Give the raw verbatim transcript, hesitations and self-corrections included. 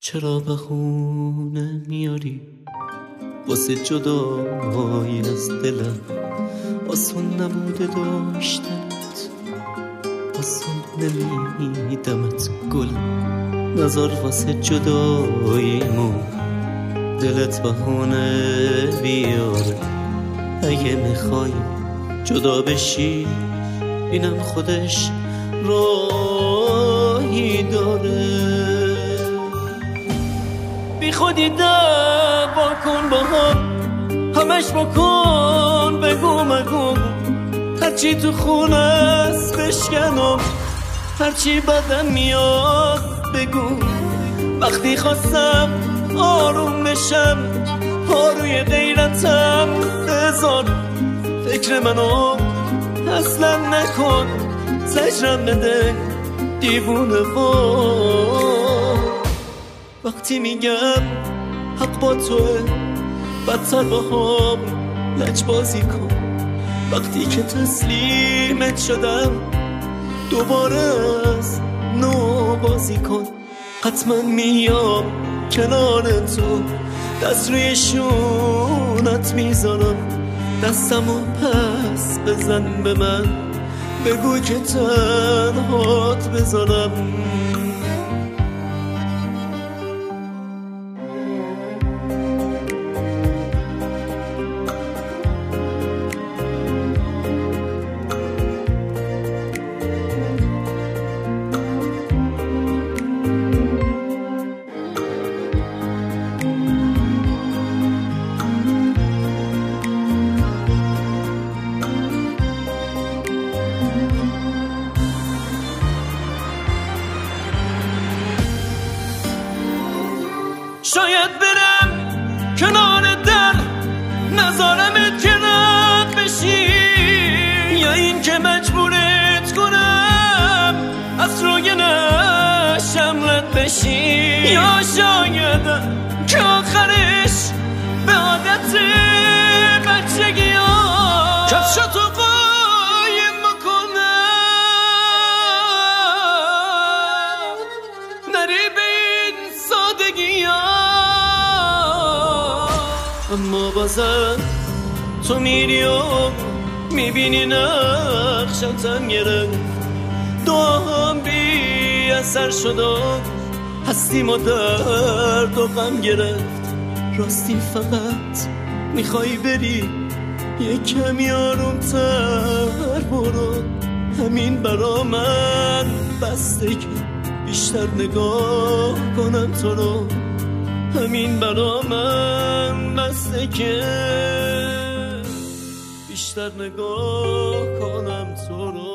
چرا بهونه میاری واسه جدایی از دلم؟ آسون نبوده داشتنت، آسون نمیدمت گلم. نظر واسه جداییمون دلت بهونه بیاره. اگه میخوای جدا بشی اینم خودش راهی داره. بی خودی دعوا کن با هم، همش بکن بگو مگو. هرچی تو خونه است بشکنم، هرچی بدم میاد بگو. وقتی خواستم آروم بشم پا روی غیرتم بذار. فکر منو اصلا نکن، زجرم بده دیوونه وار. وقتی میگم حق با توه بدتر با هم لجبازی کن. وقتی که تسلیمت شدم دوباره از نو بازی کن. حتما میام کنار تو، دست روی شونت میذارم. دستمو پس بزن به من، بگو که تنهات بذارم. شاید برم کنار در نذارمت که رد بشی، یا این که مجبورت کنم از روی نشم رد بشی. یا شایدم که آخرش به عادت بچگی ها کفشاتو قایم بکنم، نری به این سادگی ها. اما بازم تو میری و میبینی نقشتم گرفت. دعام بی اثر شد، هستیم و درد و غم گرفت. راستی فقط میخوای بری یه کمی آرومتر برو. همین برا من بسته که بیشتر نگاه کنم تو رو. همین برا من بسته که بیشتر نگاه کنم تو رو.